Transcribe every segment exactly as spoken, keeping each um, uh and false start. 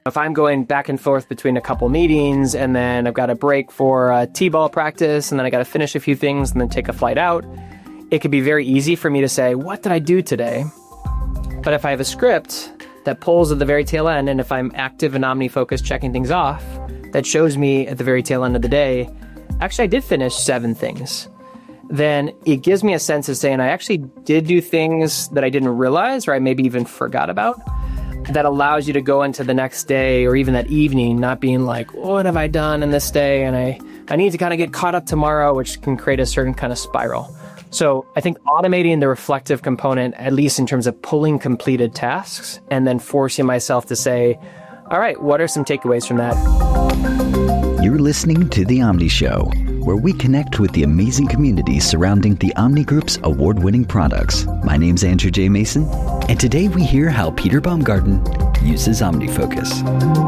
If I'm going back and forth between a couple meetings and then I've got a break for a T-ball practice and then I got to finish a few things and then take a flight out, it could be very easy for me to say, what did I do today? But if I have a script that pulls at the very tail end, and if I'm active and OmniFocus checking things off, that shows me at the very tail end of the day, actually I did finish seven things, then it gives me a sense of saying I actually did do things that I didn't realize or I maybe even forgot about. That allows you to go into the next day or even that evening not being like, what have I done in this day? And I, I need to kind of get caught up tomorrow, which can create a certain kind of spiral. So I think automating the reflective component, at least in terms of pulling completed tasks and then forcing myself to say, all right, what are some takeaways from that? You're listening to The Omni Show, where we connect with the amazing community surrounding the Omni Group's award-winning products. My name's Andrew J. Mason, and today we hear how Peter Baumgarten uses OmniFocus.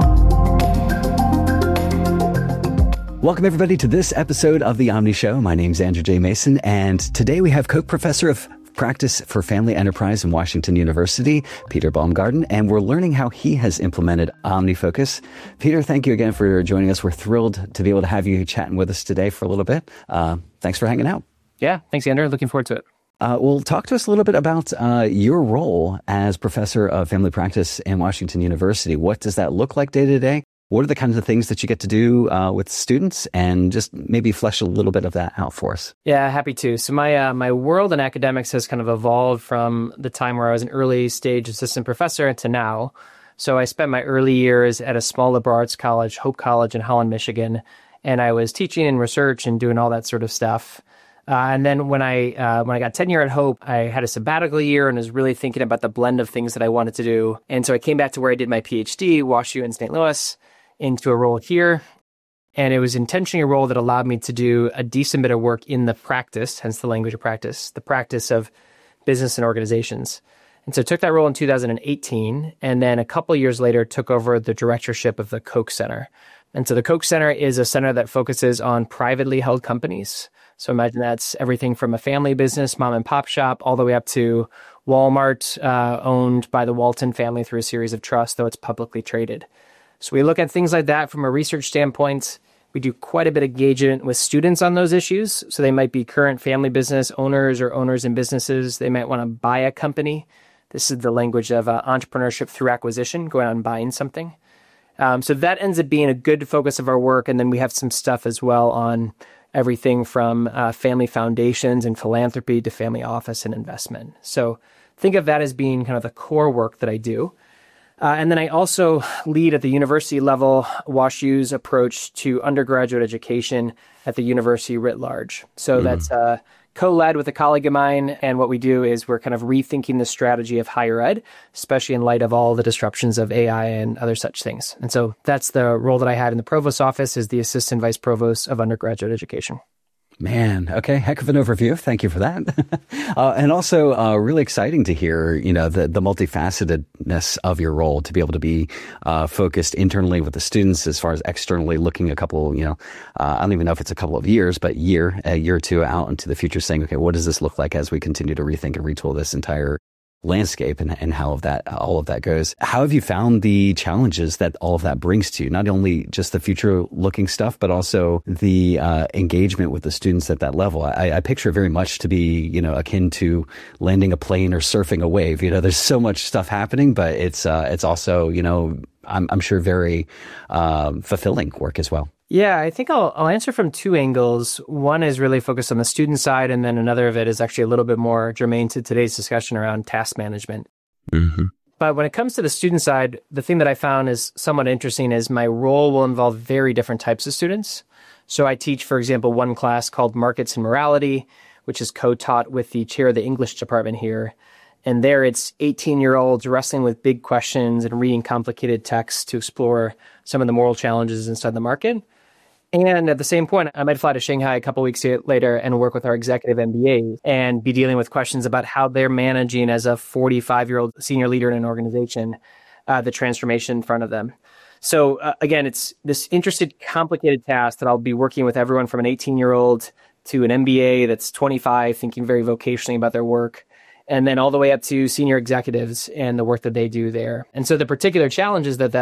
Welcome, everybody, to this episode of The Omni Show. My name's Andrew J. Mason, and today we have Koch Professor of Practice for Family Enterprise in Washington University, Peter Baumgarten, and we're learning how he has implemented OmniFocus. Peter, thank you again for joining us. We're thrilled to be able to have you chatting with us today for a little bit. Uh, thanks for hanging out. Yeah, thanks, Andrew. Looking forward to it. Uh, well, talk to us a little bit about uh, your role as Professor of Family Practice in Washington University. What does that look like day to day? What are the kinds of things that you get to do uh, with students, and just maybe flesh a little bit of that out for us? Yeah, happy to. So my uh, my world in academics has kind of evolved from the time where I was an early stage assistant professor to now. So I spent my early years at a small liberal arts college, Hope College in Holland, Michigan, and I was teaching and research and doing all that sort of stuff. Uh, and then when I uh, when I got tenure at Hope, I had a sabbatical year and was really thinking about the blend of things that I wanted to do. And so I came back to where I did my PhD, WashU in Saint Louis, into a role here. And it was intentionally a role that allowed me to do a decent bit of work in the practice, hence the language of practice, the practice of business and organizations. And so I took that role in two thousand eighteen, and then a couple of years later took over the directorship of the Koch Center. And so the Koch Center is a center that focuses on privately held companies. So imagine that's everything from a family business, mom and pop shop, all the way up to Walmart, uh, owned by the Walton family through a series of trusts, though it's publicly traded. So we look at things like that from a research standpoint. We do quite a bit of engagement with students on those issues. So they might be current family business owners or owners in businesses. They might want to buy a company. This is the language of uh, entrepreneurship through acquisition, going out and buying something. Um, so that ends up being a good focus of our work. And then we have some stuff as well on everything from uh, family foundations and philanthropy to family office and investment. So think of that as being kind of the core work that I do. Uh, and then I also lead at the university level WashU's approach to undergraduate education at the university writ large. So mm-hmm. that's uh, co-led with a colleague of mine. And what we do is we're kind of rethinking the strategy of higher ed, especially in light of all the disruptions of A I and other such things. And so that's the role that I had in the provost's office, is the assistant vice provost of undergraduate education. Man, okay, heck of an overview. Thank you for that. uh, and also uh, really exciting to hear, you know, the, the multifacetedness of your role, to be able to be uh, focused internally with the students as far as externally looking a couple, you know, uh, I don't even know if it's a couple of years, but year, a year or two out into the future, saying, okay, what does this look like as we continue to rethink and retool this entire landscape and, and how of that, all of that goes. How have you found the challenges that all of that brings to you? Not only just the future looking stuff, but also the uh, engagement with the students at that level. I, I picture it very much to be, you know, akin to landing a plane or surfing a wave. You know, there's so much stuff happening, but it's, uh, it's also, you know, I'm, I'm sure very um, fulfilling work as well. Yeah, I think I'll, I'll answer from two angles. One is really focused on the student side, and then another of it is actually a little bit more germane to today's discussion around task management. Mm-hmm. But when it comes to the student side, the thing that I found is somewhat interesting is my role will involve very different types of students. So I teach, for example, one class called Markets and Morality, which is co-taught with the chair of the English department here. And there it's eighteen-year-olds wrestling with big questions and reading complicated texts to explore some of the moral challenges inside the market. And at the same point, I might fly to Shanghai a couple of weeks later and work with our executive M B As and be dealing with questions about how they're managing as a forty-five-year-old senior leader in an organization, uh, the transformation in front of them. So uh, again, it's this interested, complicated task that I'll be working with everyone from an eighteen-year-old to an M B A that's twenty-five, thinking very vocationally about their work, and then all the way up to senior executives and the work that they do there. And so the particular challenges that that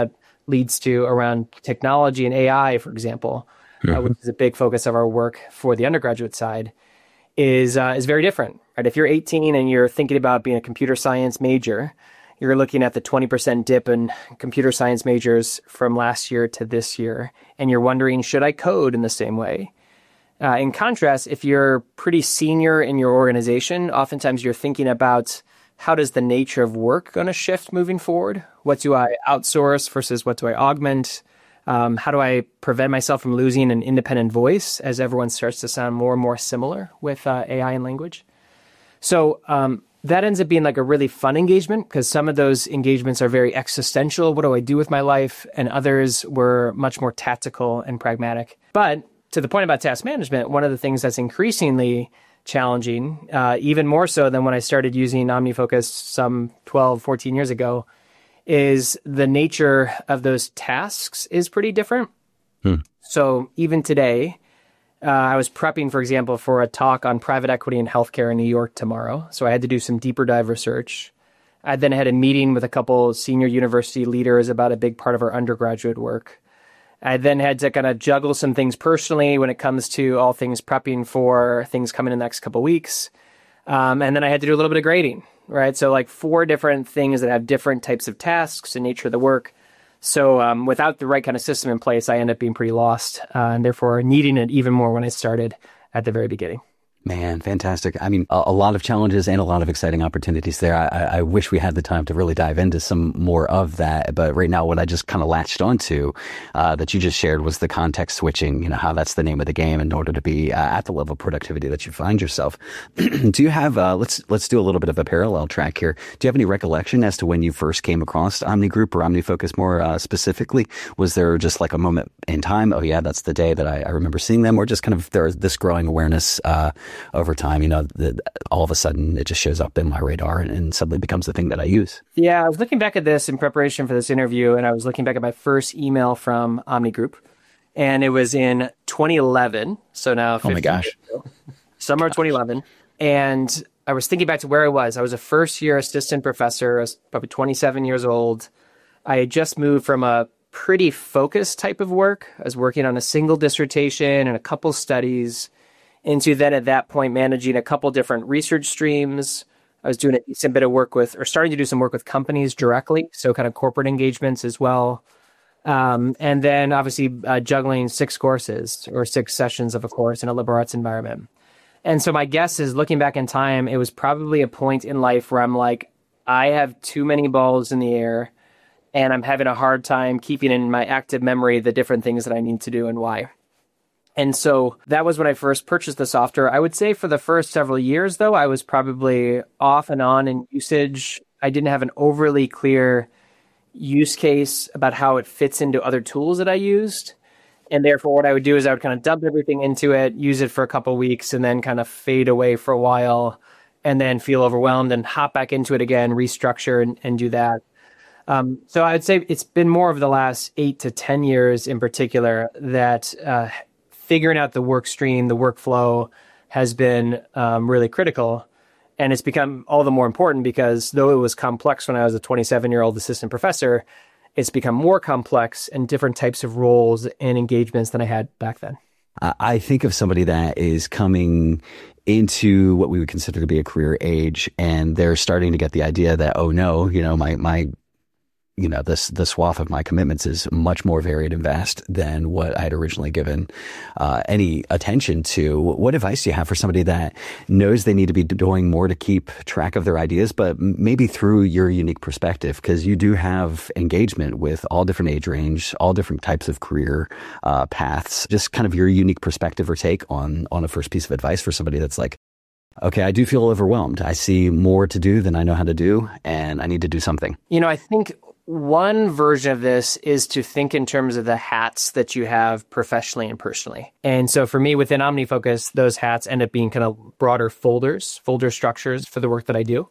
leads to around technology and A I, for example, mm-hmm. uh, which is a big focus of our work for the undergraduate side, is uh, is very different. Right? If you're eighteen and you're thinking about being a computer science major, you're looking at the twenty percent dip in computer science majors from last year to this year, and you're wondering, should I code in the same way? Uh, in contrast, if you're pretty senior in your organization, oftentimes you're thinking about how does the nature of work going to shift moving forward? What do I outsource versus what do I augment? Um, how do I prevent myself from losing an independent voice as everyone starts to sound more and more similar with uh, A I and language? So um, that ends up being like a really fun engagement because some of those engagements are very existential. What do I do with my life? And others were much more tactical and pragmatic. But to the point about task management, one of the things that's increasingly challenging, uh, even more so than when I started using OmniFocus some twelve, fourteen years ago, is the nature of those tasks is pretty different. Hmm. So even today, uh, I was prepping, for example, for a talk on private equity and healthcare in New York tomorrow. So I had to do some deeper dive research. I then had a meeting with a couple senior university leaders about a big part of our undergraduate work. I then had to kind of juggle some things personally when it comes to all things prepping for things coming in the next couple of weeks. Um, and then I had to do a little bit of grading, right? So like four different things that have different types of tasks and nature of the work. So um, without the right kind of system in place, I end up being pretty lost uh, and therefore needing it even more when I started at the very beginning. Man, fantastic. I mean, a, a lot of challenges and a lot of exciting opportunities there. I, I wish we had the time to really dive into some more of that. But right now, what I just kind of latched onto uh, that you just shared was the context switching, you know, how that's the name of the game in order to be uh, at the level of productivity that you find yourself. Do you have, uh, let's let's do a little bit of a parallel track here. Do you have any recollection as to when you first came across Omni Group or OmniFocus more uh, specifically? Was there just like a moment in time? Oh, yeah, that's the day that I, I remember seeing them, or just kind of there's this growing awareness uh over time, you know, the, all of a sudden it just shows up in my radar and, and suddenly becomes the thing that I use. Yeah, I was looking back at this in preparation for this interview, and I was looking back at my first email from Omni Group, and it was in twenty eleven. So now, oh my gosh, summer of twenty eleven, and I was thinking back to where I was. I was a first year assistant professor. I was probably twenty-seven years old. I had just moved from a pretty focused type of work. I was working on a single dissertation and a couple studies, into then at that point managing a couple different research streams. I was doing a decent bit of work with, or starting to do some work with companies directly, so kind of corporate engagements as well. Um, and then obviously uh, juggling six courses or six sessions of a course in a liberal arts environment. And so my guess is, looking back in time, it was probably a point in life where I'm like, I have too many balls in the air, and I'm having a hard time keeping in my active memory the different things that I need to do and why. And so that was when I first purchased the software. I would say for the first several years, though, I was probably off and on in usage. I didn't have an overly clear use case about how it fits into other tools that I used. And therefore, what I would do is I would kind of dump everything into it, use it for a couple of weeks, and then kind of fade away for a while, and then feel overwhelmed and hop back into it again, restructure and, and do that. Um, so I'd say it's been more of the last eight to ten years in particular that uh, figuring out the work stream, the workflow has been um, really critical. And it's become all the more important because though it was complex when I was a twenty-seven-year-old assistant professor, it's become more complex and different types of roles and engagements than I had back then. I think of somebody that is coming into what we would consider to be a career age, and they're starting to get the idea that, oh no, you know, my, my, you know, this, the swath of my commitments is much more varied and vast than what I had originally given uh, any attention to. What advice do you have for somebody that knows they need to be doing more to keep track of their ideas, but maybe through your unique perspective? Because you do have engagement with all different age range, all different types of career uh, paths. Just kind of your unique perspective or take on, on a first piece of advice for somebody that's like, okay, I do feel overwhelmed. I see more to do than I know how to do, and I need to do something. You know, I think one version of this is to think in terms of the hats that you have professionally and personally. And so for me, within OmniFocus, those hats end up being kind of broader folders, folder structures for the work that I do.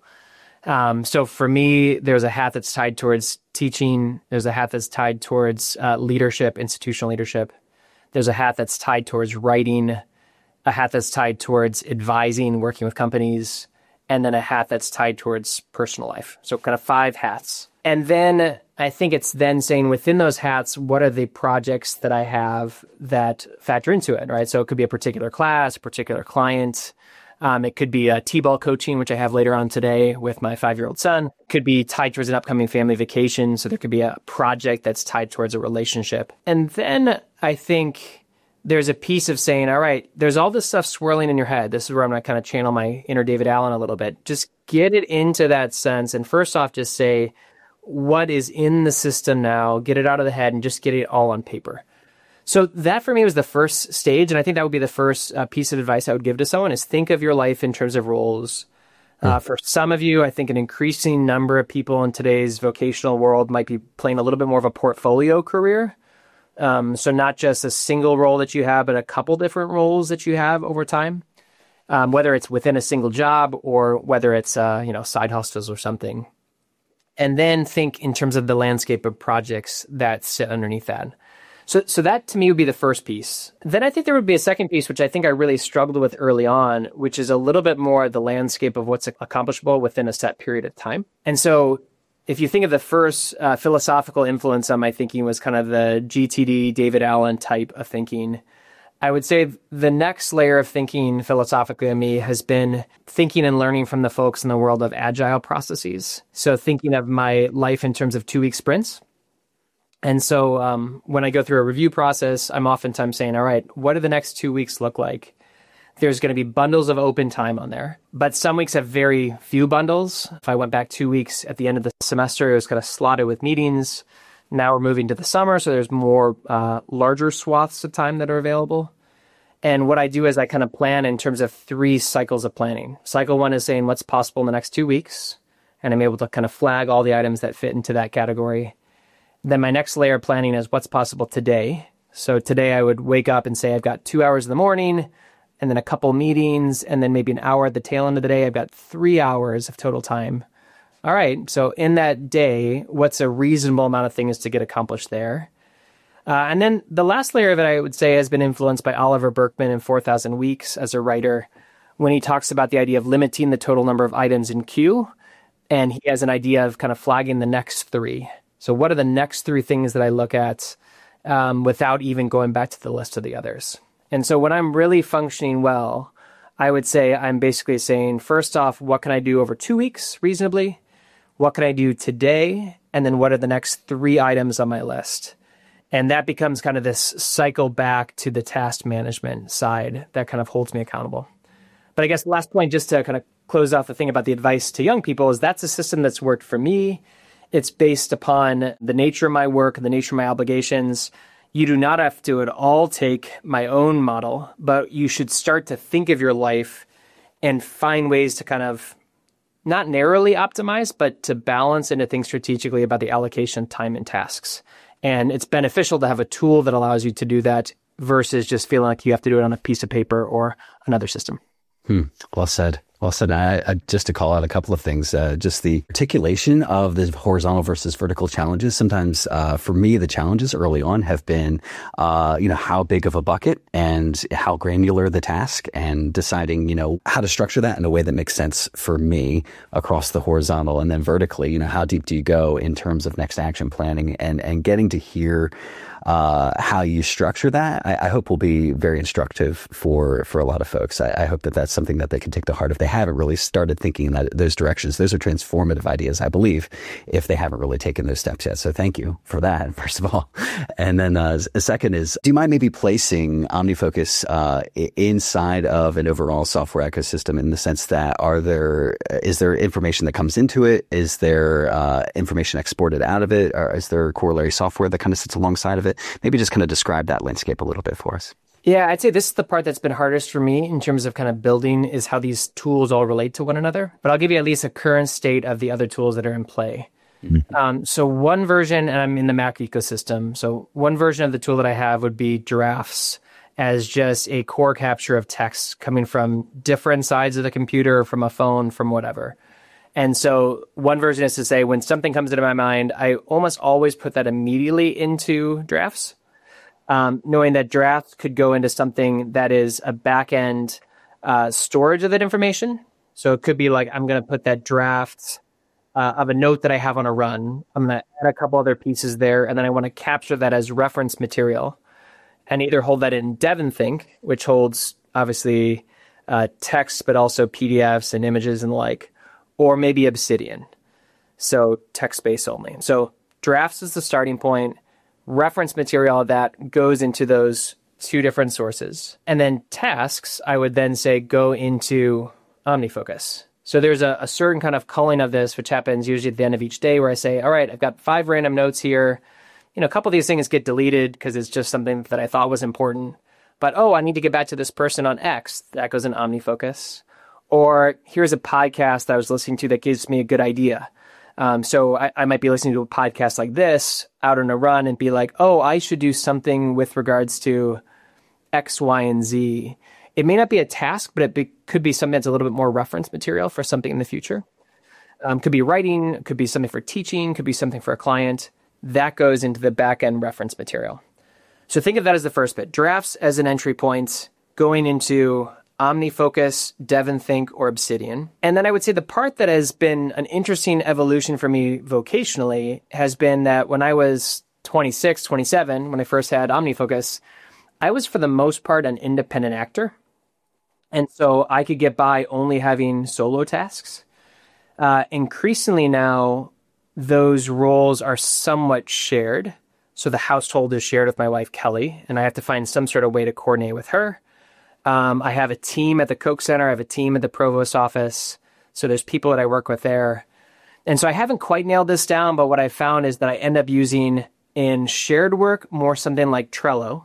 Um, so for me, there's a hat that's tied towards teaching. There's a hat that's tied towards uh, leadership, institutional leadership. There's a hat that's tied towards writing, a hat that's tied towards advising, working with companies, and then a hat that's tied towards personal life. So kind of five hats. And then I think it's then saying within those hats, what are the projects that I have that factor into it, right? So it could be a particular class, a particular client. Um, it could be a T-ball coaching, which I have later on today with my five-year-old son. It could be tied towards an upcoming family vacation. So there could be a project that's tied towards a relationship. And then I think there's a piece of saying, all right, there's all this stuff swirling in your head. This is where I'm going to kind of channel my inner David Allen a little bit. Just get it into that sense. And first off, just say, what is in the system now, get it out of the head and just get it all on paper. So that for me was the first stage. And I think that would be the first uh, piece of advice I would give to someone is think of your life in terms of roles. Uh, mm. For some of you, I think an increasing number of people in today's vocational world might be playing a little bit more of a portfolio career. Um, so not just a single role that you have, but a couple different roles that you have over time, um, whether it's within a single job or whether it's, uh, you know, side hustles or something. And then think in terms of the landscape of projects that sit underneath that. So so that to me would be the first piece. Then I think there would be a second piece, which I think I really struggled with early on, which is a little bit more the landscape of what's accomplishable within a set period of time. And so if you think of the first uh, philosophical influence on my thinking was kind of the G T D, David Allen type of thinking, I would say the next layer of thinking philosophically in me has been thinking and learning from the folks in the world of agile processes. So thinking of my life in terms of two-week sprints. And so um, when I go through a review process, I'm oftentimes saying, all right, what do the next two weeks look like? There's going to be bundles of open time on there, but some weeks have very few bundles. If I went back two weeks at the end of the semester, it was kind of slotted with meetings. Now we're moving to the summer, so there's more uh, larger swaths of time that are available. And what I do is I kind of plan in terms of three cycles of planning. Cycle one is saying what's possible in the next two weeks, and I'm able to kind of flag all the items that fit into that category. Then my next layer of planning is what's possible today. So today I would wake up and say I've got two hours in the morning, and then a couple meetings, and then maybe an hour at the tail end of the day. I've got three hours of total time. All right, so in that day, what's a reasonable amount of things to get accomplished there? Uh, and then the last layer of it, I would say, has been influenced by Oliver Burkeman in four thousand Weeks as a writer, when he talks about the idea of limiting the total number of items in queue. And he has an idea of kind of flagging the next three. So what are the next three things that I look at um, without even going back to the list of the others? And so when I'm really functioning well, I would say I'm basically saying, first off, what can I do over two weeks reasonably? What can I do today? And then what are the next three items on my list? And that becomes kind of this cycle back to the task management side that kind of holds me accountable. But I guess the last point, just to kind of close out the thing about the advice to young people, is that's a system that's worked for me. It's based upon the nature of my work, the nature of my obligations. You do not have to at all take my own model, but you should start to think of your life and find ways to kind of not narrowly optimize, but to balance and to think strategically about the allocation of time and tasks. And it's beneficial to have a tool that allows you to do that versus just feeling like you have to do it on a piece of paper or another system. Hmm. Well said. Well said. I, I, just to call out a couple of things, uh, just the articulation of the horizontal versus vertical challenges. Sometimes, uh, for me, the challenges early on have been, uh, you know, how big of a bucket and how granular the task, and deciding, you know, how to structure that in a way that makes sense for me across the horizontal, and then vertically, you know, how deep do you go in terms of next action planning, and, and getting to hear Uh, how you structure that, I, I hope will be very instructive for, for a lot of folks. I, I hope that that's something that they can take to heart if they haven't really started thinking in that, those directions. Those are transformative ideas, I believe, if they haven't really taken those steps yet. So thank you for that, first of all. And then uh, a second is, do you mind maybe placing OmniFocus uh, inside of an overall software ecosystem, in the sense that are there, is there information that comes into it? Is there uh, information exported out of it? Or is there corollary software that kind of sits alongside of it? Maybe just kind of describe that landscape a little bit for us. Yeah, I'd say this is the part that's been hardest for me in terms of kind of building, is how these tools all relate to one another. But I'll give you at least a current state of the other tools that are in play. Mm-hmm. Um, so one version, and I'm in the Mac ecosystem, so one version of the tool that I have would be Giraffes, as just a core capture of text coming from different sides of the computer, from a phone, from whatever. And so one version is to say, when something comes into my mind, I almost always put that immediately into Drafts, um, knowing that Drafts could go into something that is a back-end uh, storage of that information. So it could be like, I'm going to put that draft uh, of a note that I have on a run. I'm going to add a couple other pieces there, and then I want to capture that as reference material and either hold that in DevonThink, which holds obviously uh, text, but also P D Fs and images and the like, or maybe Obsidian. So text-based only. So drafts is the starting point. Reference material of that goes into those two different sources. And then tasks, I would then say go into OmniFocus. So there's a, a certain kind of culling of this, which happens usually at the end of each day where I say, all right, I've got five random notes here. You know, a couple of these things get deleted because it's just something that I thought was important. But, oh, I need to get back to this person on X. That goes in OmniFocus. Or here's a podcast that I was listening to that gives me a good idea. Um, so I, I might be listening to a podcast like this out on a run and be like, oh, I should do something with regards to X, Y, and Z. It may not be a task, but it be, could be something that's a little bit more reference material for something in the future. Um, could be writing, could be something for teaching, could be something for a client. That goes into the back-end reference material. So think of that as the first bit. Drafts as an entry point, going into OmniFocus, DevonThink, or Obsidian. And then I would say the part that has been an interesting evolution for me vocationally has been that when I was twenty-six, twenty-seven, when I first had OmniFocus, I was for the most part an independent actor. And so I could get by only having solo tasks. Uh, increasingly now, those roles are somewhat shared. So the household is shared with my wife, Kelly, and I have to find some sort of way to coordinate with her. Um, I have a team at the Koch Center. I have a team at the provost office. So there's people that I work with there. And so I haven't quite nailed this down, but what I found is that I end up using in shared work more something like Trello.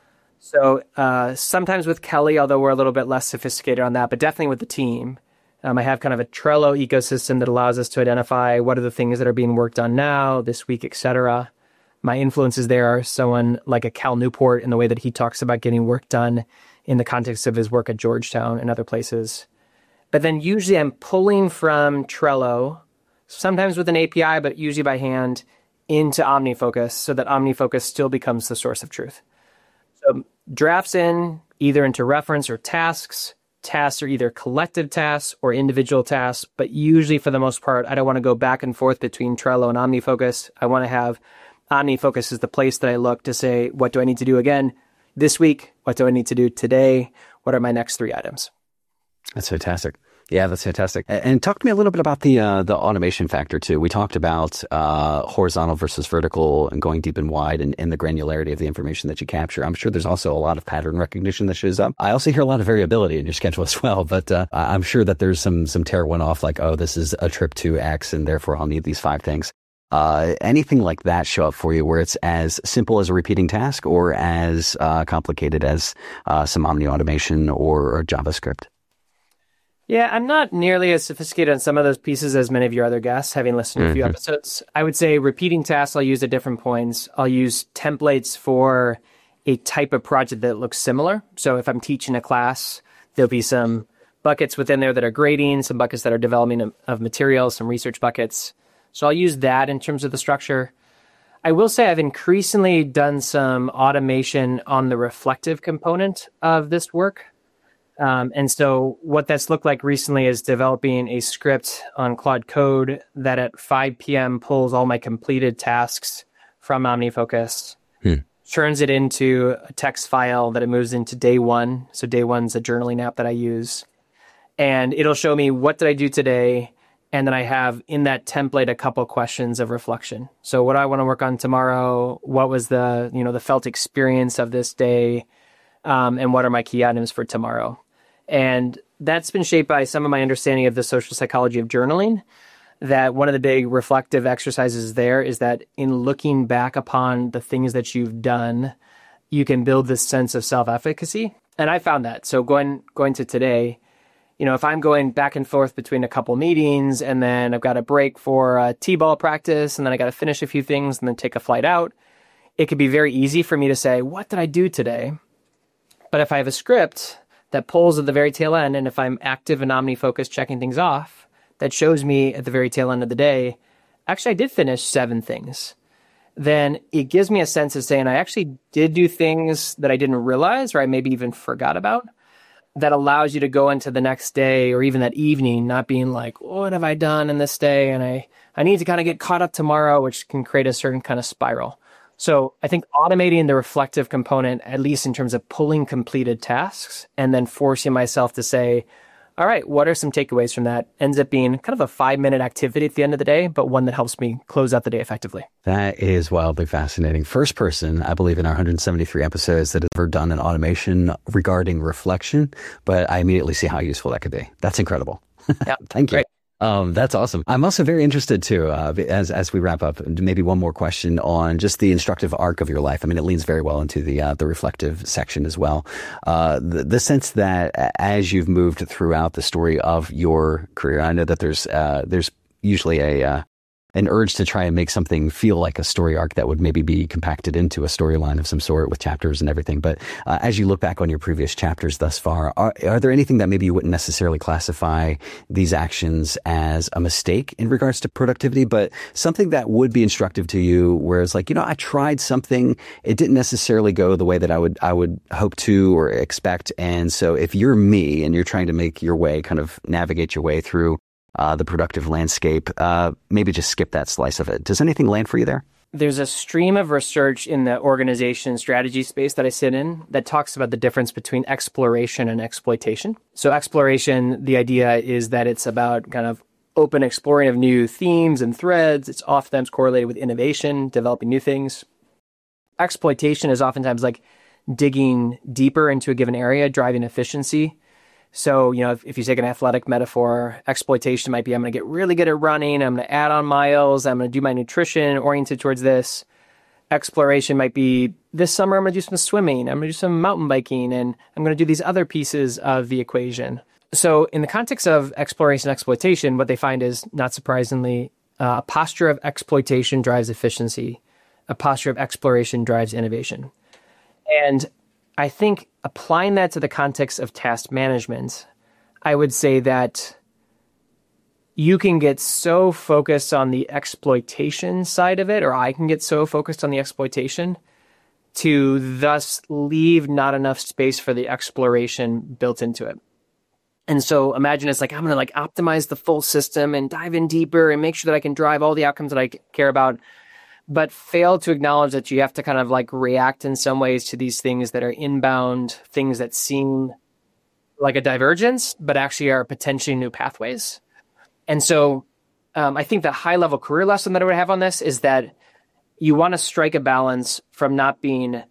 So uh, sometimes with Kelly, although we're a little bit less sophisticated on that, but definitely with the team, um, I have kind of a Trello ecosystem that allows us to identify what are the things that are being worked on now, this week, et cetera. My influences there are someone like a Cal Newport in the way that he talks about getting work done in the context of his work at Georgetown and other places. But then usually I'm pulling from Trello, sometimes with an A P I, but usually by hand, into OmniFocus so that OmniFocus still becomes the source of truth. So drafts in either into reference or tasks. Tasks are either collective tasks or individual tasks, but usually for the most part, I don't want to go back and forth between Trello and OmniFocus. I want to have OmniFocus is the place that I look to say, what do I need to do again this week? What do I need to do today? What are my next three items? That's fantastic. Yeah, that's fantastic. And talk to me a little bit about the uh, the automation factor too. We talked about uh, horizontal versus vertical and going deep and wide and, and the granularity of the information that you capture. I'm sure there's also a lot of pattern recognition that shows up. I also hear a lot of variability in your schedule as well, but uh, I'm sure that there's some some tear one off like, oh, this is a trip to X and therefore I'll need these five things. Uh, anything like that show up for you where it's as simple as a repeating task or as uh, complicated as uh, some Omni automation or, or JavaScript? Yeah, I'm not nearly as sophisticated on some of those pieces as many of your other guests, having listened to mm-hmm. a few episodes. I would say repeating tasks I'll use at different points. I'll use templates for a type of project that looks similar. So if I'm teaching a class, there'll be some buckets within there that are grading, some buckets that are development of materials, some research buckets. So I'll use that in terms of the structure. I will say I've increasingly done some automation on the reflective component of this work. Um, and so what that's looked like recently is developing a script on Claude Code that at five p.m. pulls all my completed tasks from OmniFocus, hmm. turns it into a text file that it moves into day one. So day one's a journaling app that I use. And it'll show me what did I do today. And then I have in that template a couple questions of reflection. So what do I want to work on tomorrow? What was the, you know, the felt experience of this day? Um, and what are my key items for tomorrow? And that's been shaped by some of my understanding of the social psychology of journaling, that one of the big reflective exercises there is that in looking back upon the things that you've done, you can build this sense of self-efficacy. And I found that. So going going to today, you know, if I'm going back and forth between a couple meetings and then I've got a break for a T-ball practice and then I got to finish a few things and then take a flight out, it could be very easy for me to say, what did I do today? But if I have a script that pulls at the very tail end, and if I'm active in OmniFocus checking things off, that shows me at the very tail end of the day, actually I did finish seven things, then it gives me a sense of saying I actually did do things that I didn't realize or I maybe even forgot about. that allows you to go into the next day or even that evening, not being like, what have I done in this day? And I, I need to kind of get caught up tomorrow, which can create a certain kind of spiral. So I think automating the reflective component, at least in terms of pulling completed tasks and then forcing myself to say, all right, what are some takeaways from that? Ends up being kind of a five minute activity at the end of the day, but one that helps me close out the day effectively. That is wildly fascinating. First person, I believe, in our one hundred seventy-three episodes that has ever done an automation regarding reflection, but I immediately see how useful that could be. That's incredible. Yeah, Thank you. great. Um, that's awesome. I'm also very interested too, uh, as as we wrap up, maybe one more question on just the instructive arc of your life. I mean, it leans very well into the uh, the reflective section as well. Uh, the, the sense that as you've moved throughout the story of your career, I know that there's uh, there's usually a uh, an urge to try and make something feel like a story arc that would maybe be compacted into a storyline of some sort with chapters and everything. But uh, as you look back on your previous chapters thus far, are, are there anything that maybe you wouldn't necessarily classify these actions as a mistake in regards to productivity, but something that would be instructive to you, where it's like, you know, I tried something, it didn't necessarily go the way that I would I would hope to or expect. And so if you're me and you're trying to make your way, kind of navigate your way through Uh, the productive landscape, uh, maybe just skip that slice of it. Does anything land for you there? There's a stream of research in the organization strategy space that I sit in that talks about the difference between exploration and exploitation. So exploration, the idea is that it's about kind of open exploring of new themes and threads. It's oftentimes correlated with innovation, developing new things. Exploitation is oftentimes like digging deeper into a given area, driving efficiency. So, you know, if, if you take an athletic metaphor, exploitation might be, I'm going to get really good at running. I'm going to add on miles. I'm going to do my nutrition oriented towards this. Exploration might be, this summer I'm going to do some swimming. I'm going to do some mountain biking, and I'm going to do these other pieces of the equation. So in the context of exploration and exploitation, what they find is, not surprisingly, uh, a posture of exploitation drives efficiency. A posture of exploration drives innovation. And I think applying that to the context of task management, I would say that you can get so focused on the exploitation side of it, or I can get so focused on the exploitation to thus leave not enough space for the exploration built into it. And so imagine it's like, I'm going to like optimize the full system and dive in deeper and make sure that I can drive all the outcomes that I care about, but fail to acknowledge that you have to kind of like react in some ways to these things that are inbound, things that seem like a divergence, but actually are potentially new pathways. And so um, I think the high level career lesson that I would have on this is that you want to strike a balance from not being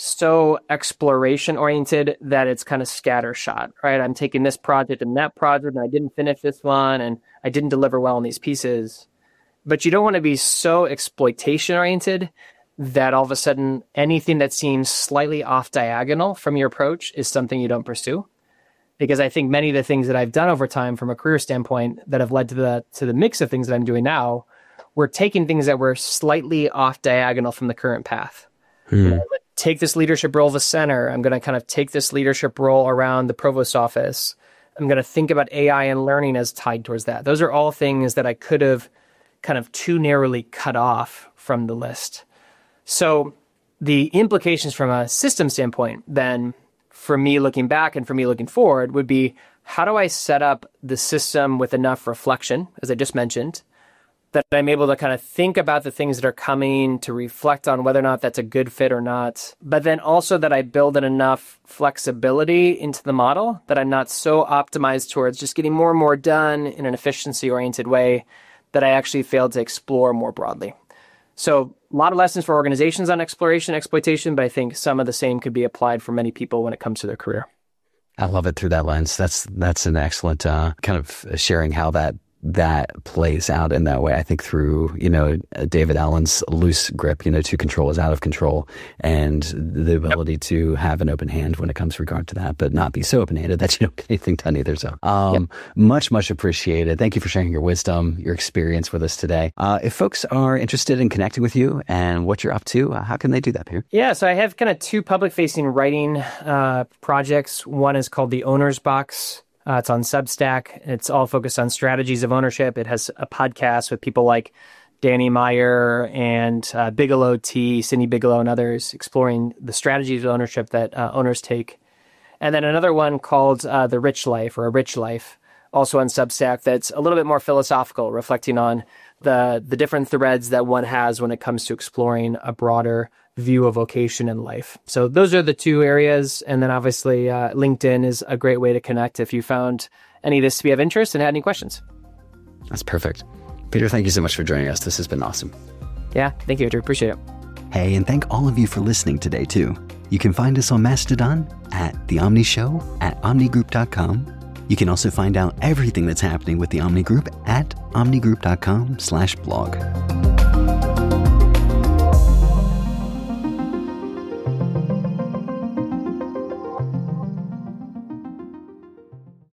so exploration oriented that it's kind of scattershot, right? I'm taking this project and that project and I didn't finish this one and I didn't deliver well on these pieces. But you don't want to be so exploitation oriented that all of a sudden anything that seems slightly off diagonal from your approach is something you don't pursue. Because I think many of the things that I've done over time from a career standpoint that have led to the to the mix of things that I'm doing now, were taking things that were slightly off diagonal from the current path. Hmm. You know, take this leadership role of a center. I'm going to kind of take this leadership role around the provost office. I'm going to think about A I and learning as tied towards that. Those are all things that I could have kind of too narrowly cut off from the list. So the implications from a system standpoint, then for me looking back and for me looking forward, would be, how do I set up the system with enough reflection, as I just mentioned, that I'm able to kind of think about the things that are coming, to reflect on whether or not that's a good fit or not, but then also that I build in enough flexibility into the model that I'm not so optimized towards just getting more and more done in an efficiency-oriented way that I actually failed to explore more broadly. So a lot of lessons for organizations on exploration, exploitation, but I think some of the same could be applied for many people when it comes to their career. I love it through that lens. That's that's an excellent uh, kind of sharing how that that plays out in that way. I think through, you know, David Allen's loose grip, you know, to control is out of control, and the ability yep. to have an open hand when it comes regard to that, but not be so open-handed that you don't get anything done either. So um, yep. much, much appreciated. Thank you for sharing your wisdom, your experience with us today. Uh, if folks are interested in connecting with you and what you're up to, uh, how can they do that, Peter? Yeah, so I have kind of two public-facing writing uh, projects. One is called The Owner's Box. Uh, it's on Substack. It's all focused on strategies of ownership. It has a podcast with people like Danny Meyer and uh, Bigelow T, Cindy Bigelow, and others exploring the strategies of ownership that uh, owners take. And then another one called uh, The Rich Life, or A Rich Life, also on Substack, that's a little bit more philosophical, reflecting on the the different threads that one has when it comes to exploring a broader view of vocation in life. So those are the two areas. And then obviously uh, LinkedIn is a great way to connect if you found any of this to be of interest and had any questions. That's perfect. Peter, thank you so much for joining us. This has been awesome. Yeah, thank you, Andrew. Appreciate it. Hey, and thank all of you for listening today, too. You can find us on Mastodon at The Omni Show at omni group dot com. You can also find out everything that's happening with the Omni Group at omni group dot com slash blog.